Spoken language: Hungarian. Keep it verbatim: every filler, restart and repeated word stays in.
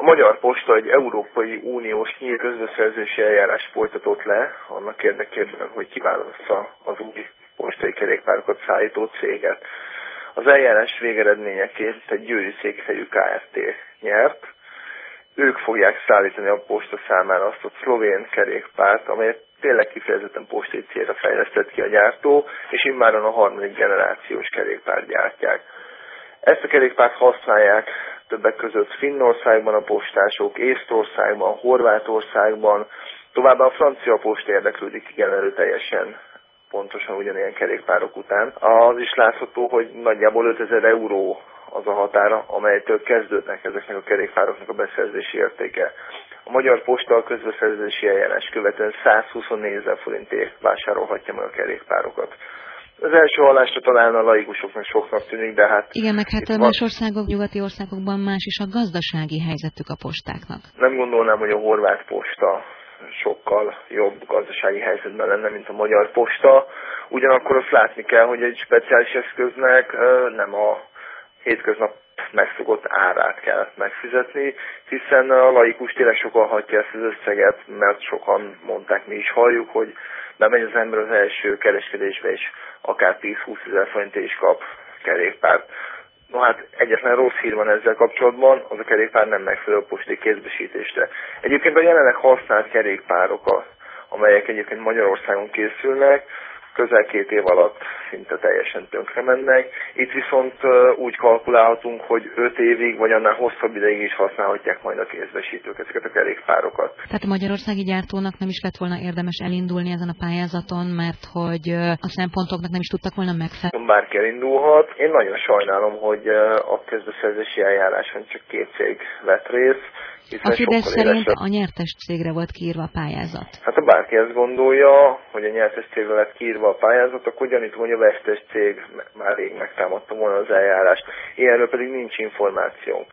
Magyar Posta egy Európai Uniós nyílt közbeszerzési eljárás folytatott le annak érdekében, hogy kiválassza az új postai kerékpárokat szállító céget. Az eljárás végeredményeként egy győri székhelyű Kft. Nyert. Ők fogják szállítani a posta számára azt a szlovén kerékpárt, amelyet tényleg kifejezetten postai célra fejlesztett ki a gyártó, és immáron a harmadik generációs kerékpárt gyártják. Ezt a kerékpárt használják többek között Finnországban a postások, Észtországban, Horvátországban, továbbá a francia posta érdeklődik igen erőteljesen pontosan ugyanilyen kerékpárok után. Az is látható, hogy nagyjából ötezer euró az a határa, amelytől kezdődnek ezeknek a kerékpároknak a beszerzési értéke. A Magyar Posta a közbeszerzési eljárás követően százhuszonnégy forintért vásárolhatja meg a kerékpárokat. Az első hallásra talán a laikusoknak soknak tűnik, de hát... Igen, meg hát más országok, nyugati országokban más is a gazdasági helyzetük a postáknak. Nem gondolnám, hogy a horvát posta sokkal jobb gazdasági helyzetben lenne, mint a Magyar Posta. Ugyanakkor azt látni kell, hogy egy speciális eszköznek nem a hétköznap megszokott árát kell megfizetni, hiszen a laikus tényleg sokan hagyja ezt az összeget, mert sokan mondták, mi is halljuk, hogy bemegy az ember az első kereskedésbe, és akár tíz-húszezer forintért is kap kerékpárt. No hát egyetlen rossz hír van ezzel kapcsolatban, az a kerékpár nem megfelelő a postai kézbesítésre. Egyébként a jelenleg használt kerékpárok, amelyek egyébként Magyarországon készülnek, közel két év alatt szinte teljesen tönkre mennek. Itt viszont úgy kalkulálhatunk, hogy öt évig vagy annál hosszabb ideig is használhatják majd a kézbesítők ezeket a kerékpárokat. Tehát a magyarországi gyártónak nem is lett volna érdemes elindulni ezen a pályázaton, mert hogy a szempontoknak nem is tudtak volna megfelelni. Bárki elindulhat. Én nagyon sajnálom, hogy a közbeszerzési eljáráson csak két cég vett részt. A Fidesz szerint a nyertes cégre volt kiírva a pályázat. Hát ha bárki ezt gondolja, hogy a nyertes cégre lett kiírva a pályázat, akkor gyanítom, hogy a vesztes cég már rég megtámadta volna az eljárást. Ilyenről pedig nincs információnk.